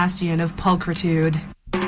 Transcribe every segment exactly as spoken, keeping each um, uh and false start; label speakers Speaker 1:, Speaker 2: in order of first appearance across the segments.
Speaker 1: bastion of pulchritude.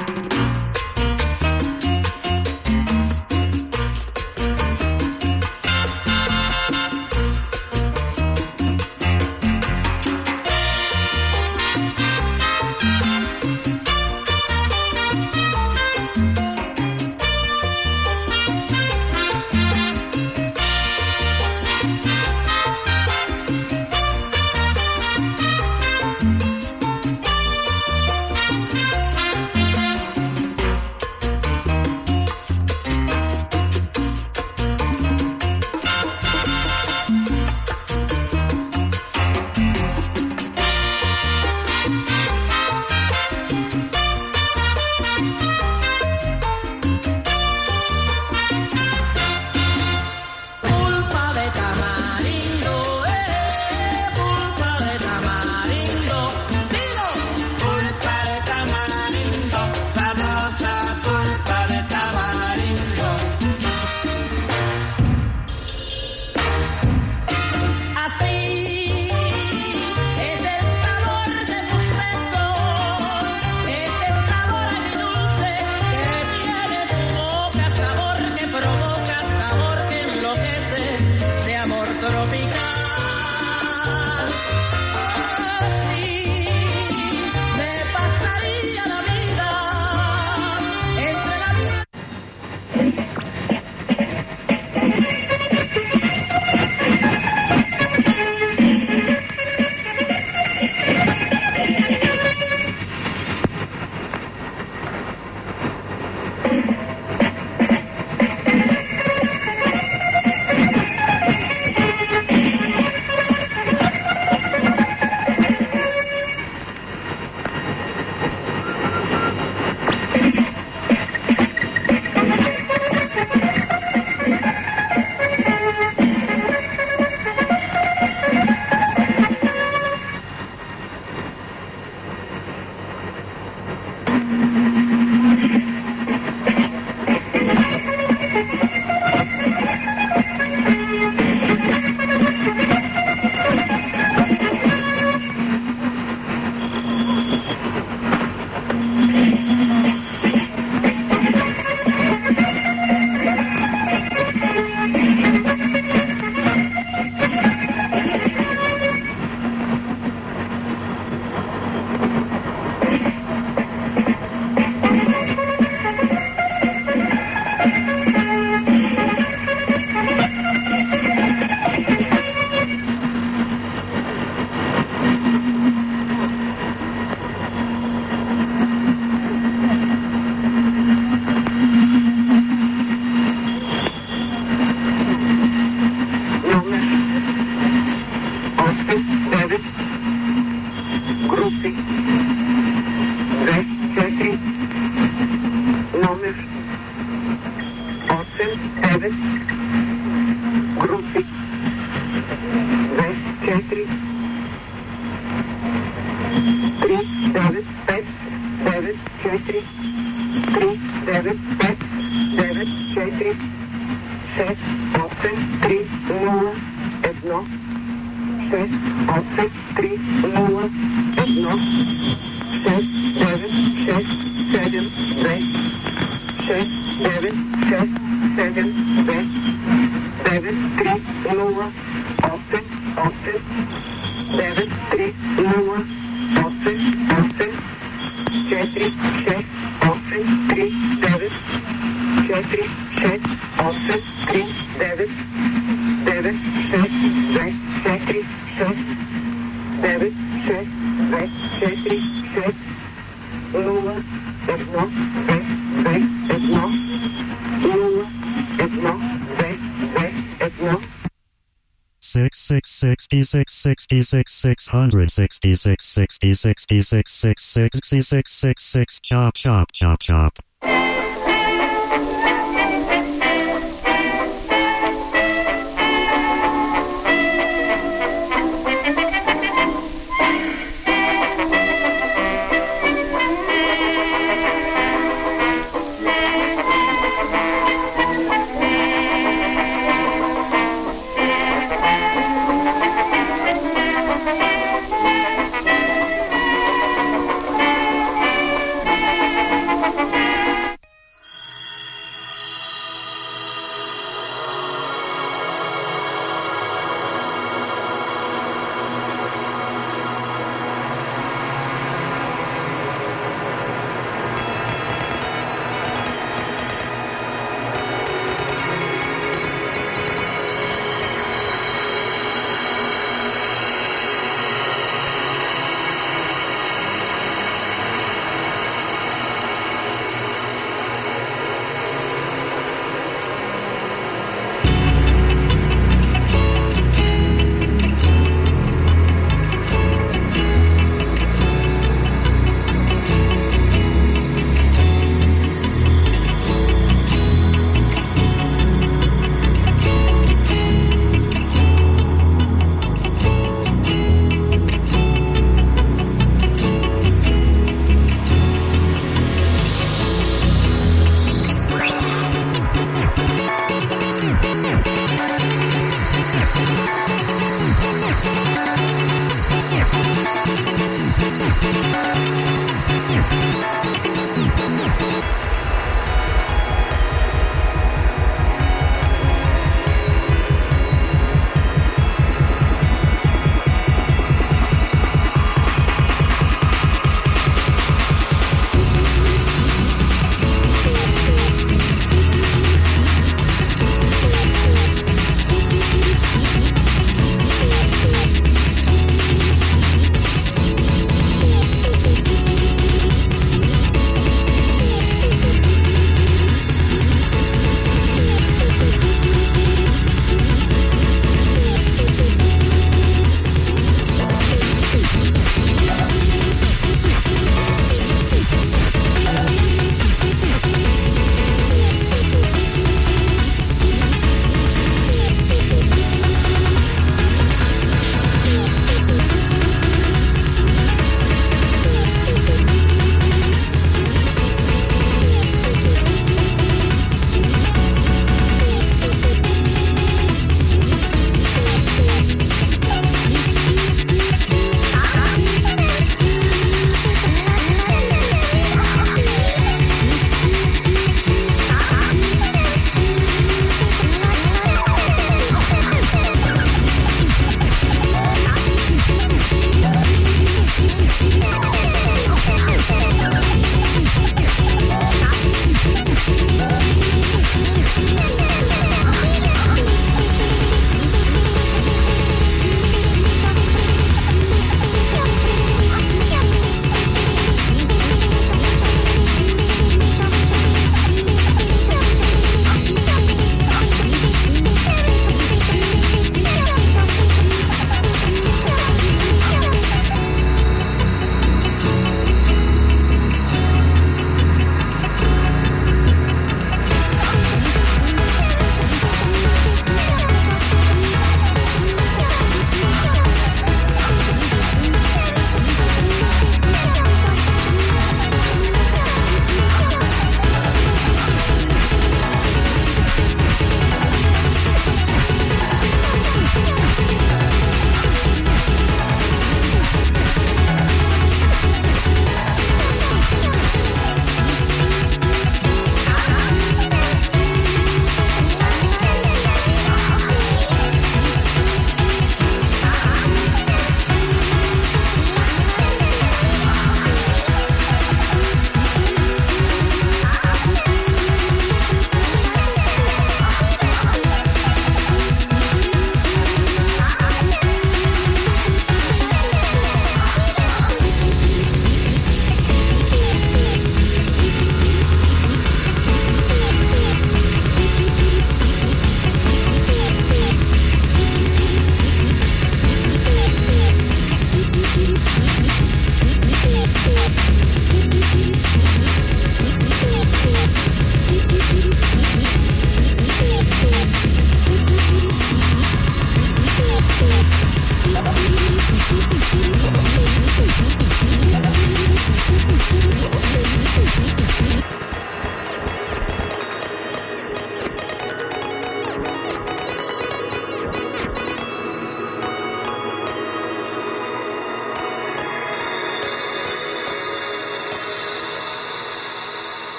Speaker 2: Six six sixty six sixty six six hundred sixty six sixty sixty six six sixty six six six chop chop chop chop.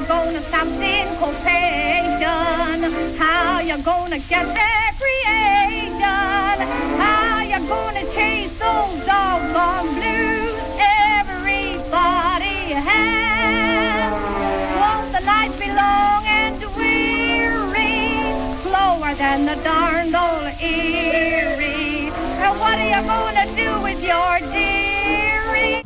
Speaker 1: gonna stop syncopation? How you gonna get recreation? How you gonna chase those doggone blues everybody has? Won't the night be long and weary, slower than the darned old Erie? And what are you gonna do with your dearie?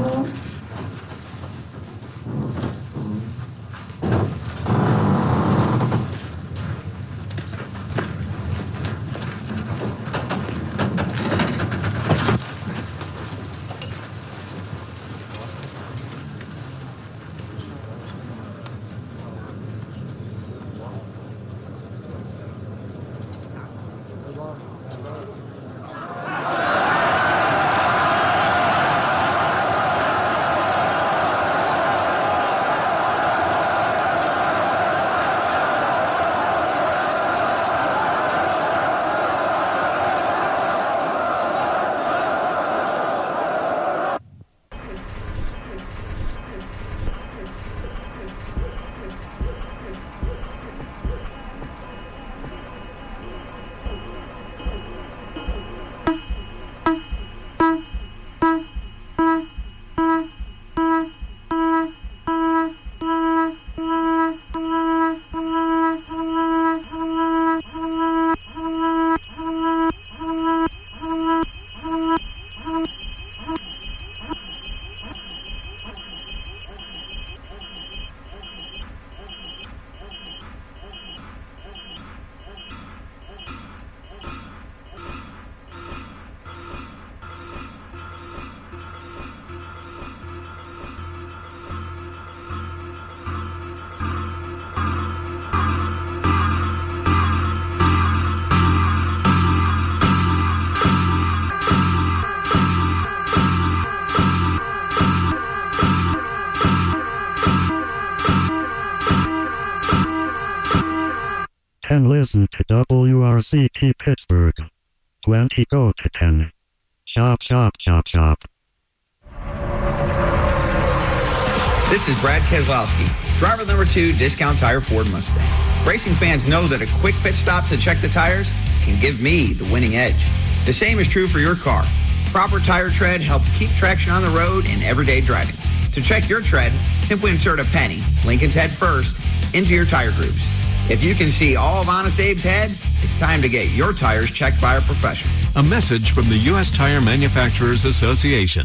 Speaker 2: ten listen to W R C T Pittsburgh. twenty go to ten. Shop, shop, shop, shop.
Speaker 3: This is Brad Keselowski, driver number two, Discount Tire Ford Mustang. Racing fans know that a quick pit stop to check the tires can give me the winning edge. The same is true for your car. Proper tire tread helps keep traction on the road in everyday driving. To check your tread, simply insert a penny, Lincoln's head first, into your tire grooves. If you can see all of Honest Abe's head, it's time to get your tires checked by a professional.
Speaker 4: A message from the U S Tire Manufacturers Association.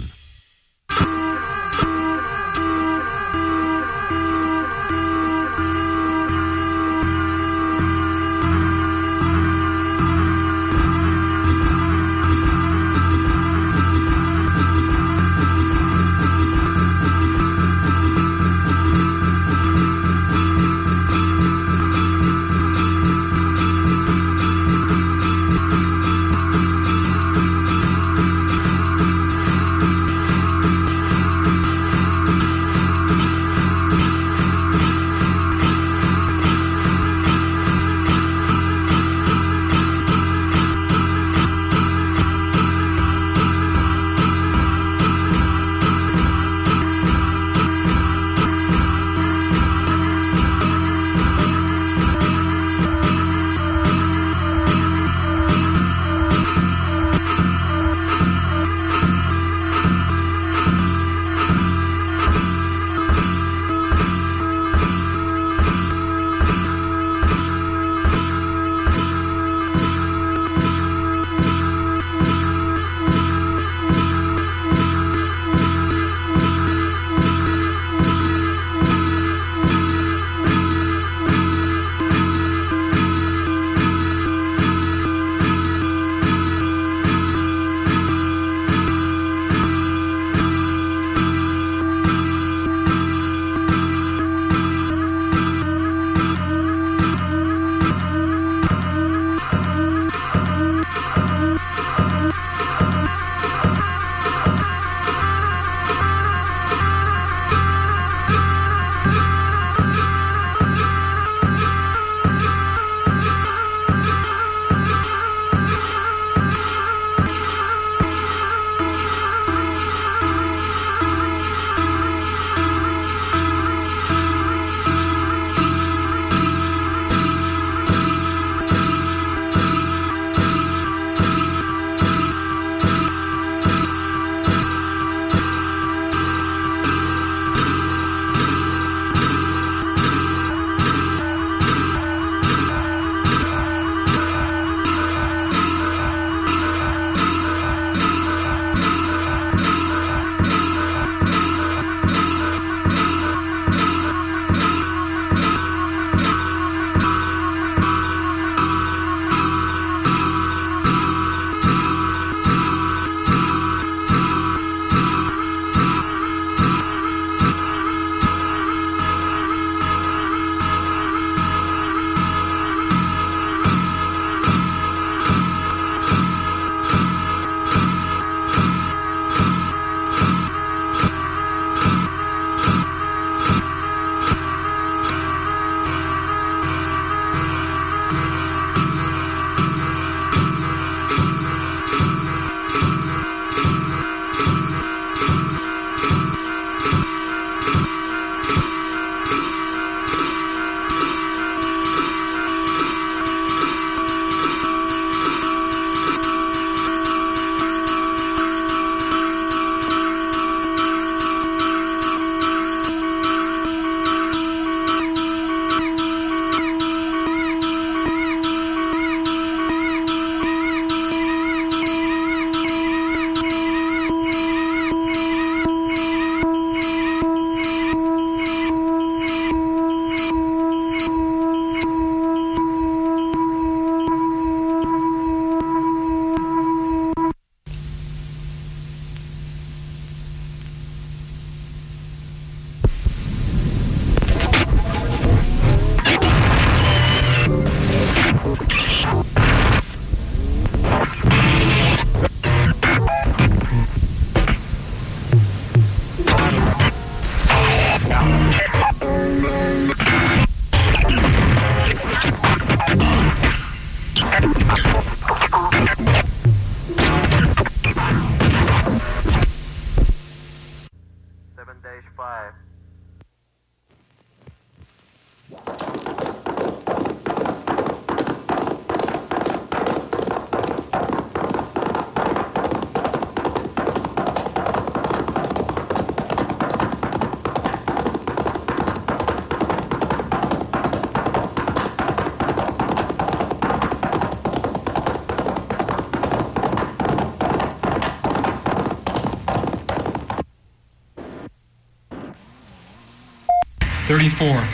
Speaker 5: thirty-four.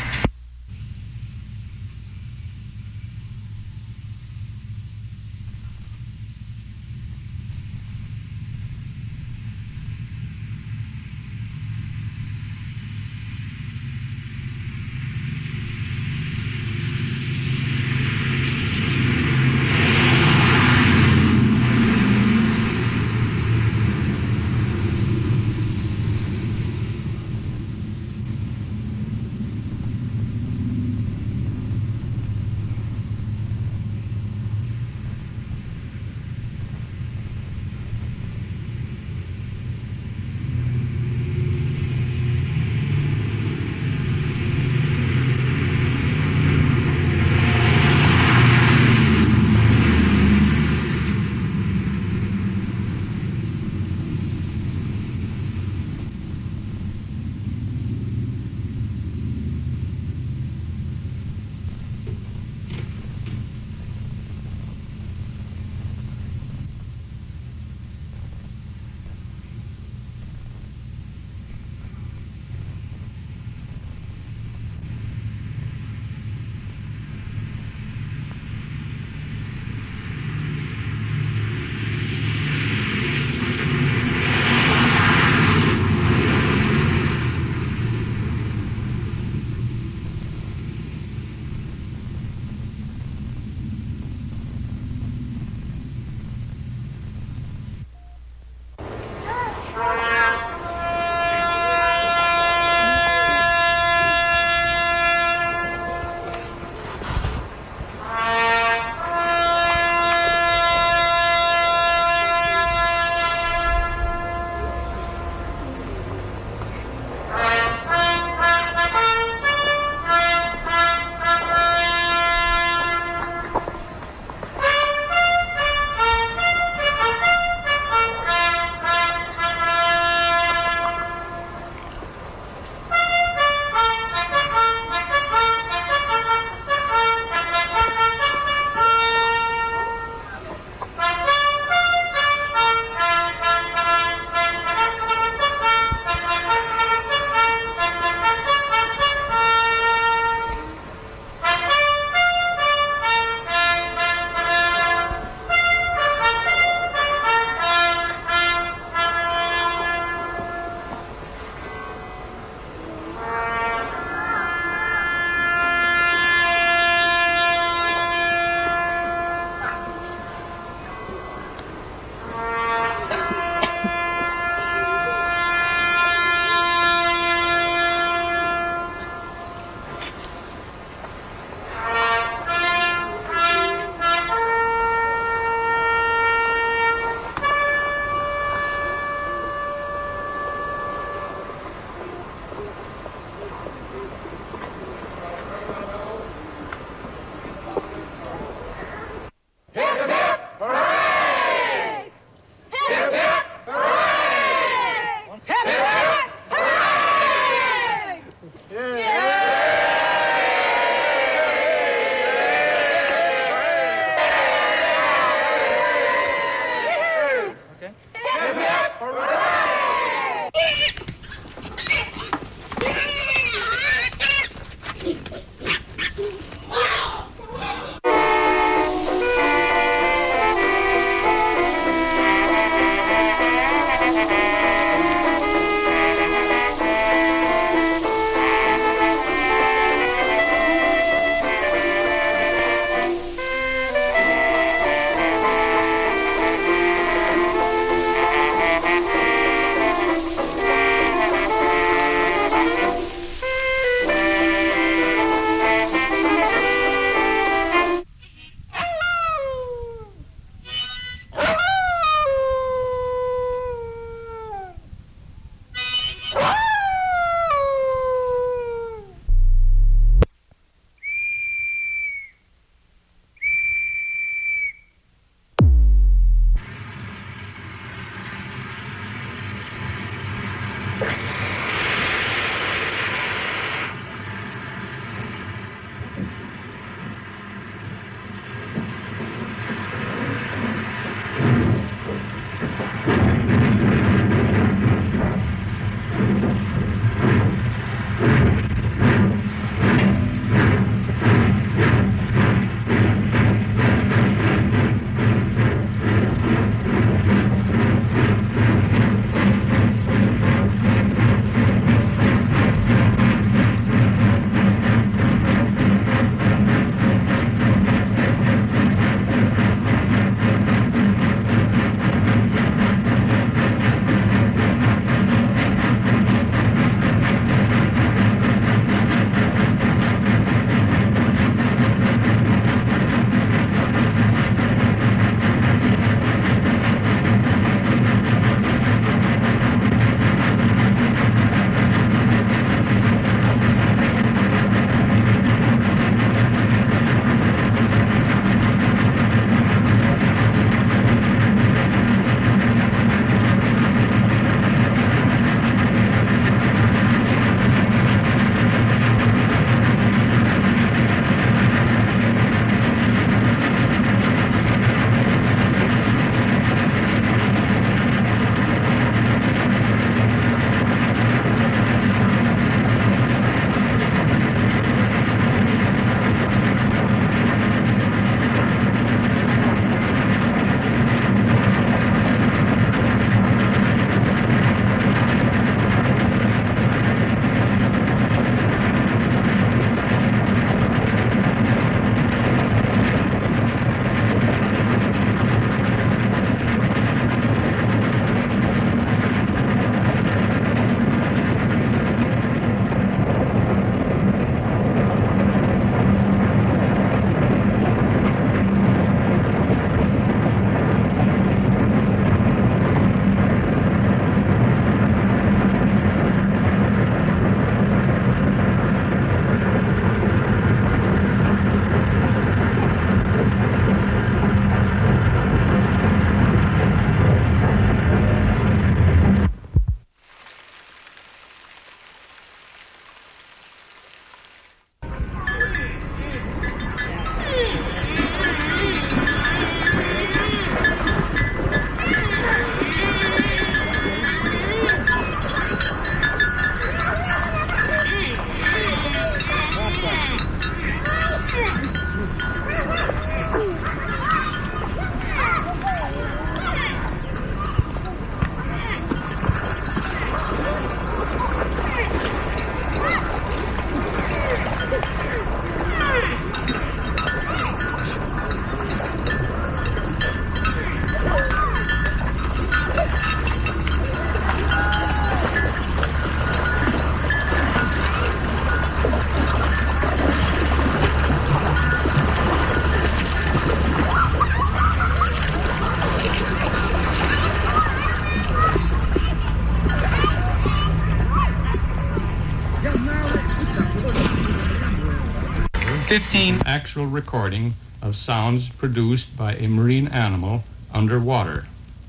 Speaker 5: fifteen actual recording of sounds produced by a marine animal underwater.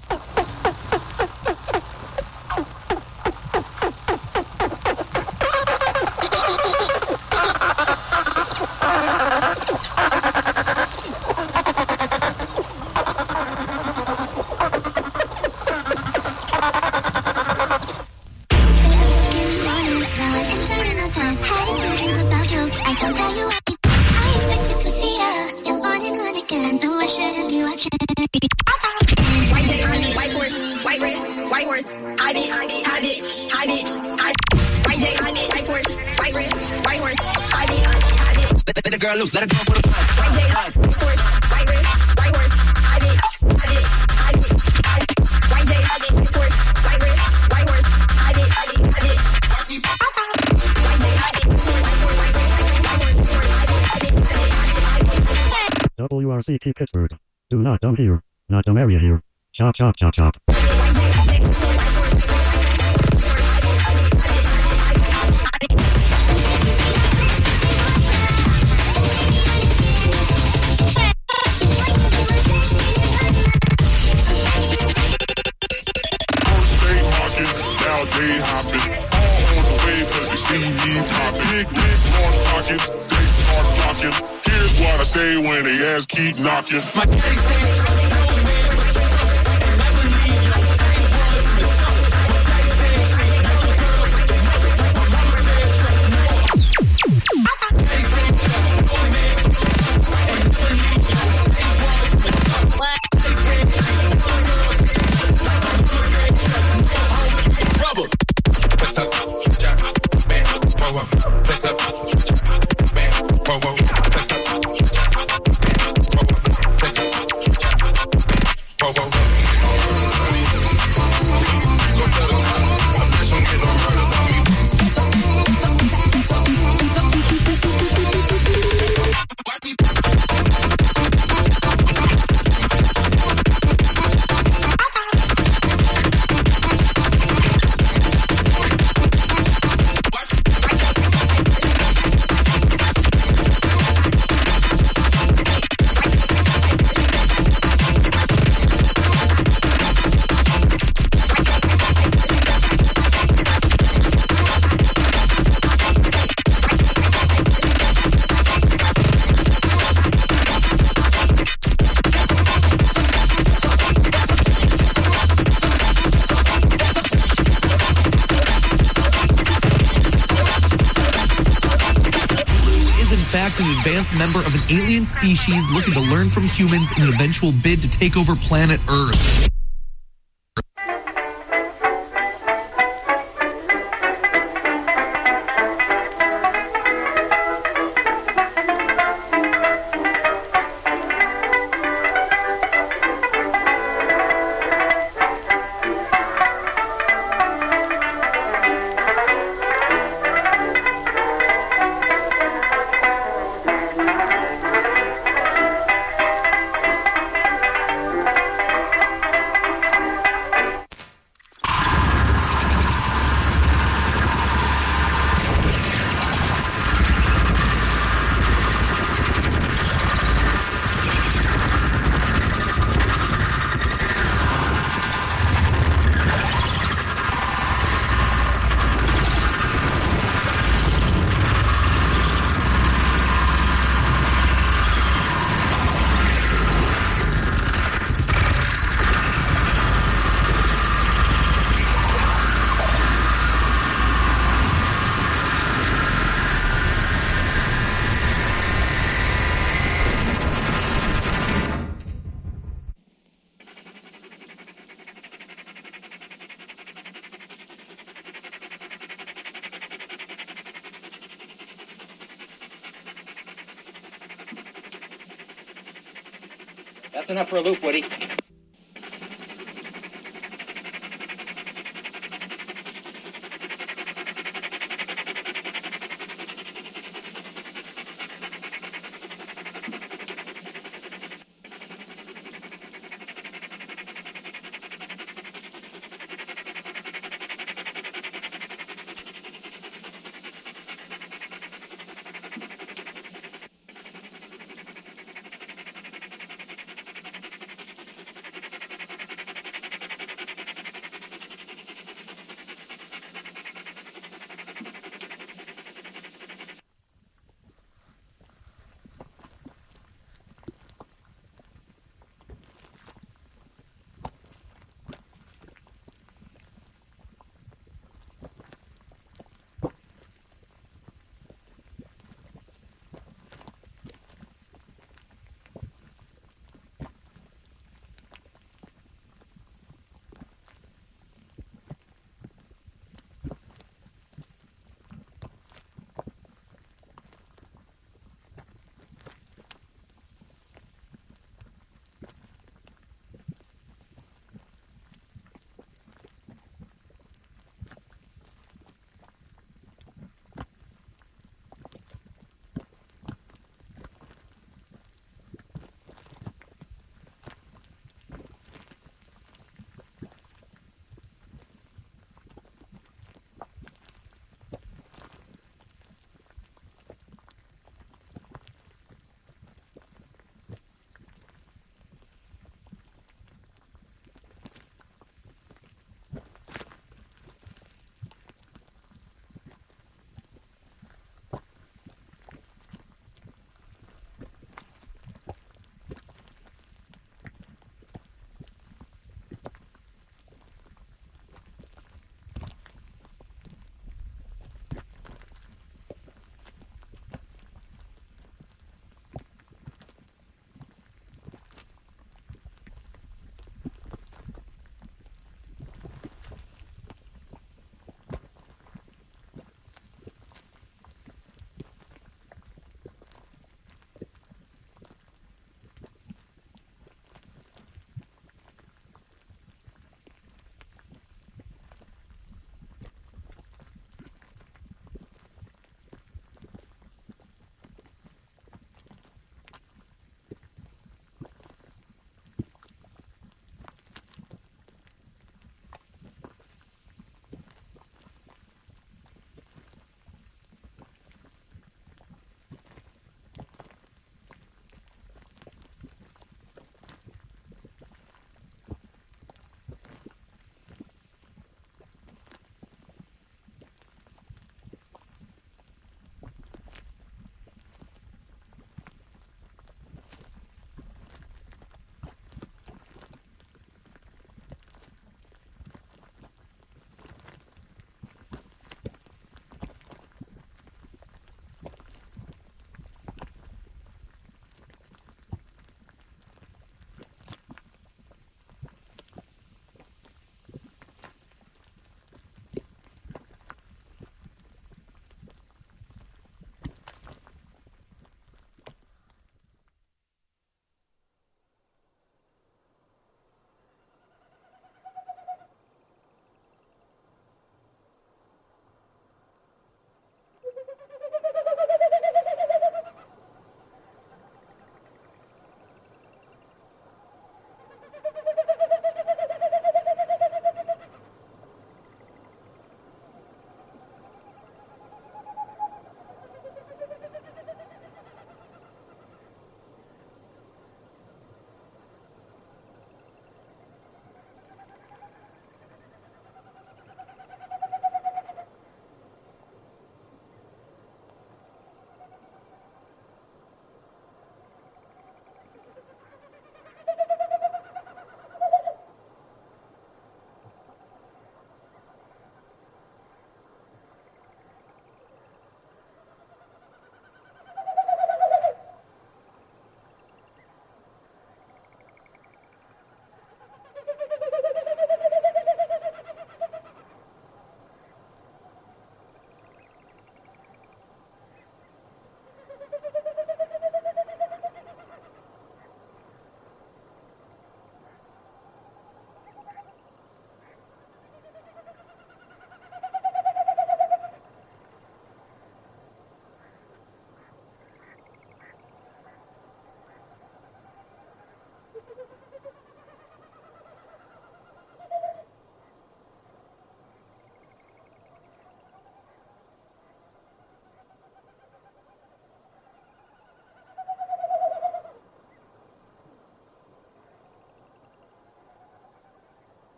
Speaker 6: Loose, let it go for the punch. White J, white horse, white wrist, white horse, high bitch, high bitch, high bitch, high bitch. White J, white horse, white wrist, white horse, high bitch, high bitch, high bitch. White J, white horse, white horse, white wrist, white horse, high bitch,
Speaker 2: W R C T Pittsburgh. Do not dumb here. Not dumb area here. Chop, chop, chop, chop.
Speaker 7: Day hopping, all on the way cause they see me popping. Big, big, large pockets, they start flocking. Here's what I say when they ass keep knocking. My daddy say
Speaker 8: an advanced member of an alien species looking to learn from humans in an eventual bid to take over planet Earth.
Speaker 9: That's enough for a loop, Woody.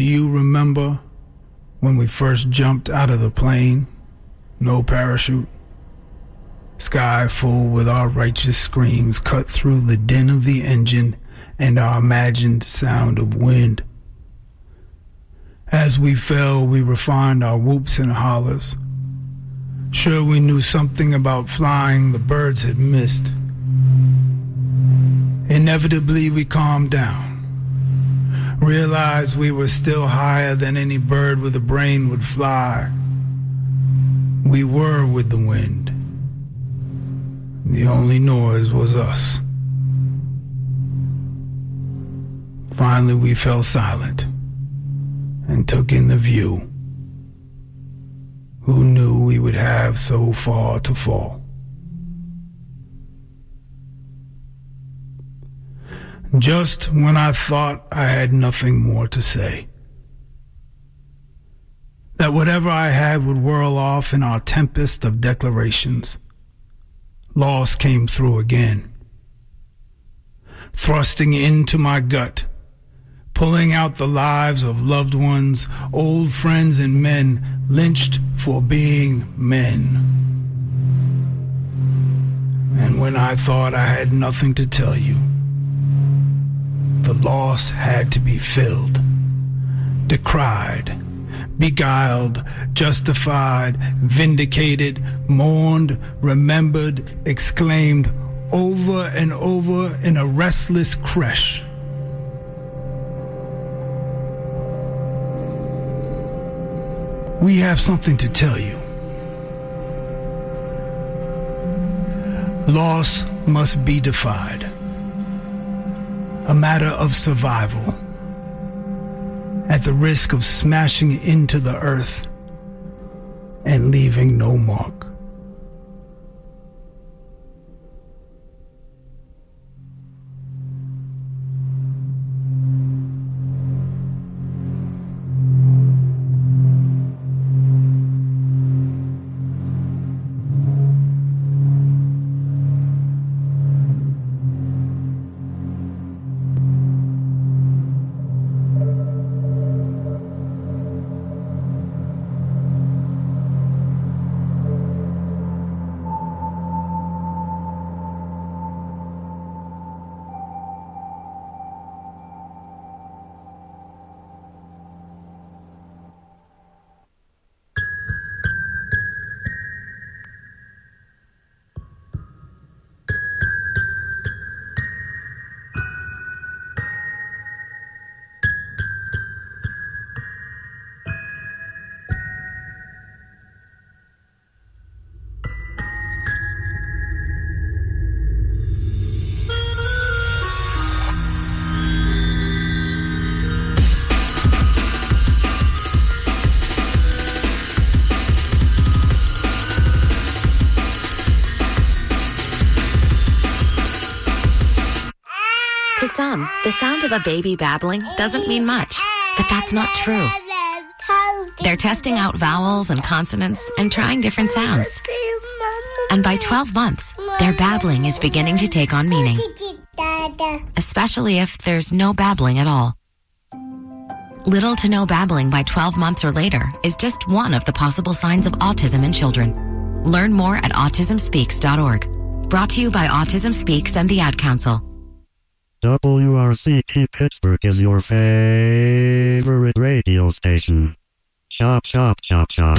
Speaker 10: Do you remember when we first jumped out of the plane? No parachute. Sky full with our righteous screams cut through the din of the engine and our imagined sound of wind. As we fell, we refined our whoops and hollers. Sure, we knew something about flying the birds had missed. Inevitably, we calmed down. Realized we were still higher than any bird with a brain would fly. We were with the wind. The only noise was us. Finally, we fell silent and took in the view. Who knew we would have so far to fall? Just when I thought I had nothing more to say, that whatever I had would whirl off in our tempest of declarations, loss came through again, thrusting into my gut, pulling out the lives of loved ones, old friends and men lynched for being men. And when I thought I had nothing to tell you, the loss had to be filled, decried, beguiled, justified, vindicated, mourned, remembered, exclaimed over and over in a restless crash. We have something to tell you. Loss must be defied. A matter of survival. At the risk of smashing into the earth and leaving no mark.
Speaker 11: To some, the sound of a baby babbling doesn't mean much, but that's not true. They're testing out vowels and consonants and trying different sounds. And by twelve months, their babbling is beginning to take on meaning, especially if there's no babbling at all. Little to no babbling by twelve months or later is just one of the possible signs of autism in children. Learn more at autism speaks dot org. Brought to you by Autism Speaks and the Ad Council.
Speaker 2: W R C T Pittsburgh is your favorite radio station. Chop, chop, chop, chop.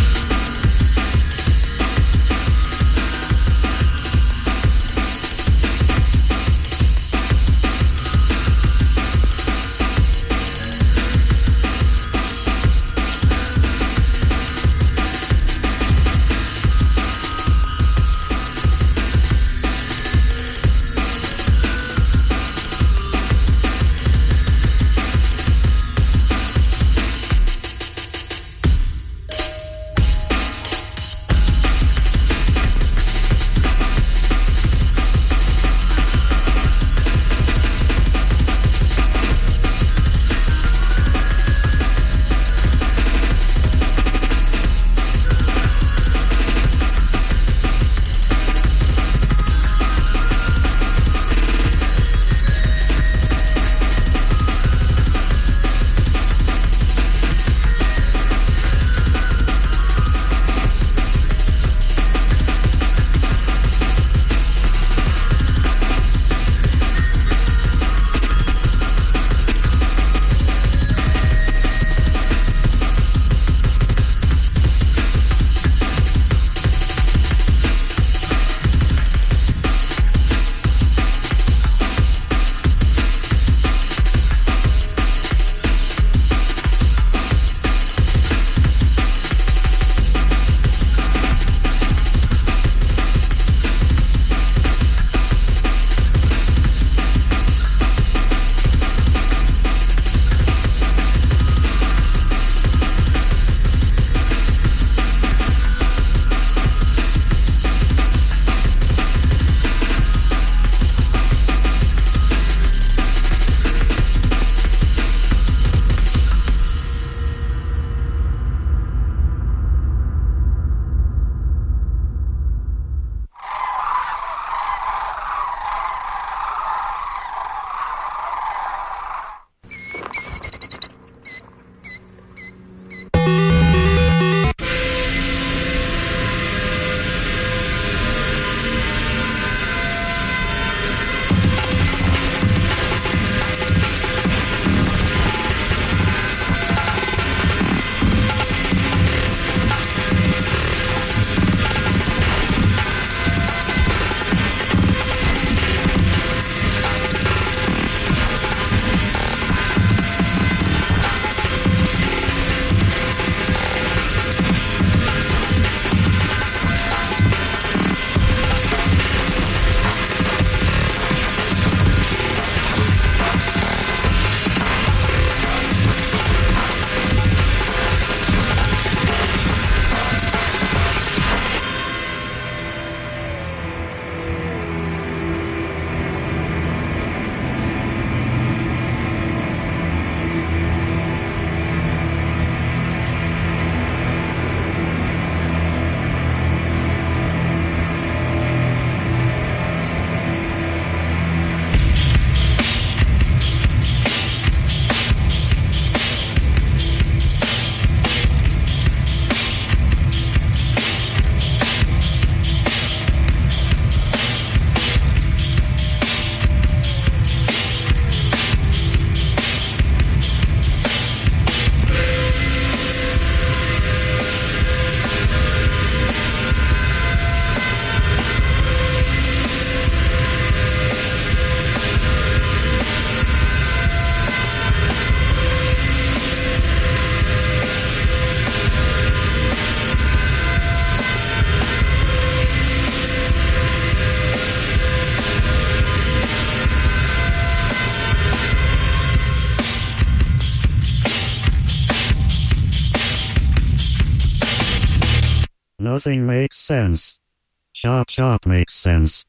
Speaker 2: Nothing makes sense. Chop chop makes sense.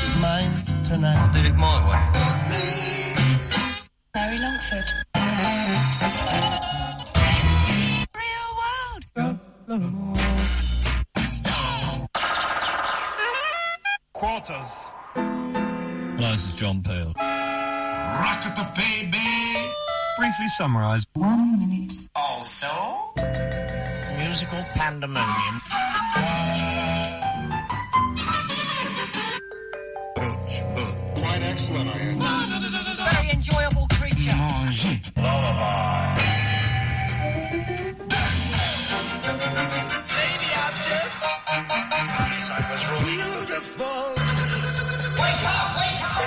Speaker 12: mine tonight. I did it my way.
Speaker 13: Barry Longford. Real world.
Speaker 12: Quarters.
Speaker 14: Hello, this is John Peel.
Speaker 12: Rocket the baby. Briefly summarised.
Speaker 13: One minute.
Speaker 12: Also, musical pandemonium.
Speaker 7: Quite excellent, I am.
Speaker 13: Very enjoyable creature.
Speaker 12: Lullaby.
Speaker 7: Maybe I'm just...
Speaker 12: I was beautiful.
Speaker 7: Wake up, wake up!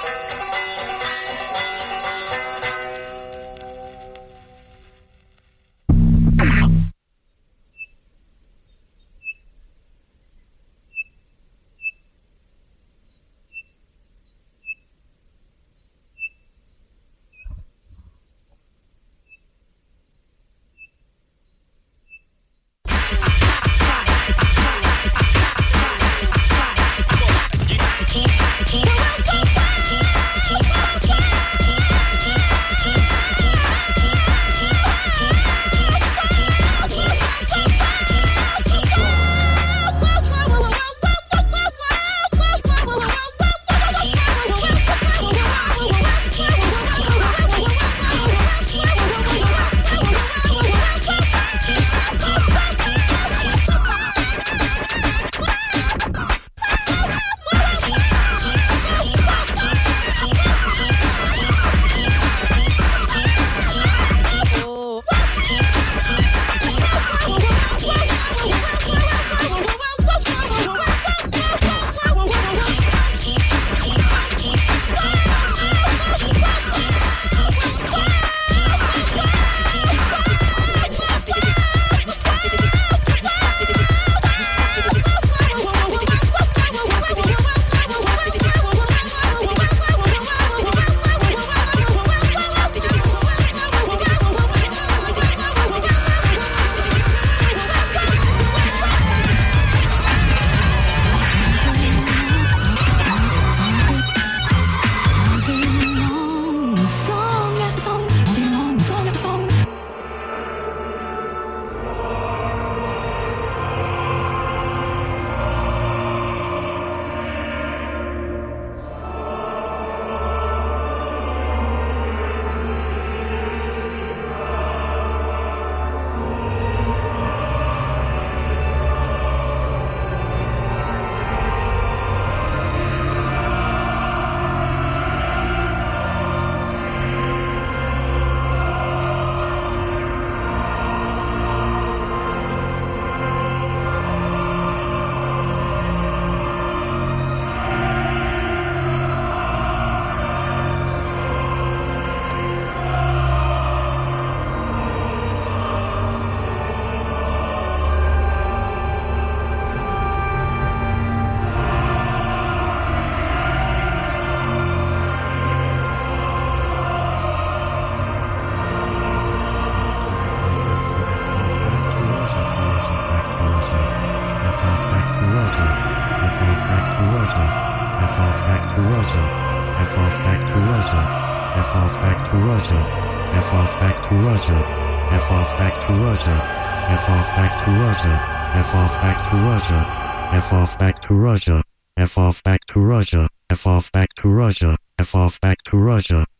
Speaker 2: F off back to Russia, F off back to Russia, F off back to Russia, F off back to Russia, F off back to Russia, F off back to Russia, F off back to Russia, F off back to Russia, F off back to Russia,